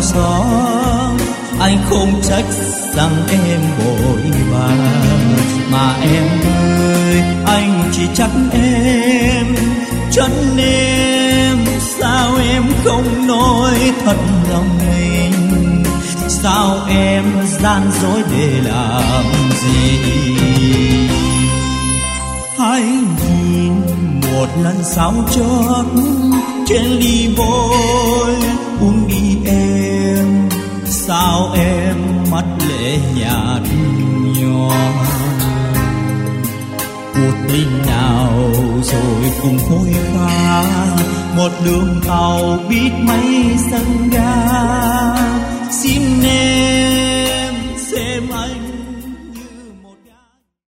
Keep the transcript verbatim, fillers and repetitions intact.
gió. Anh không trách rằng em vội vàng, mà em ơi anh chỉ trách em. Chân em sao em không nói thật lòng mình, sao em gian dối để làm gì. Hãy nhìn một lần sao chót trên ly vôi uống đi em, sao em mắt lệ nhạt nhòa. Cuộc tình nào rồi cùng khôi pha, một đường tàu biết mấy sân ga. Xin em xem anh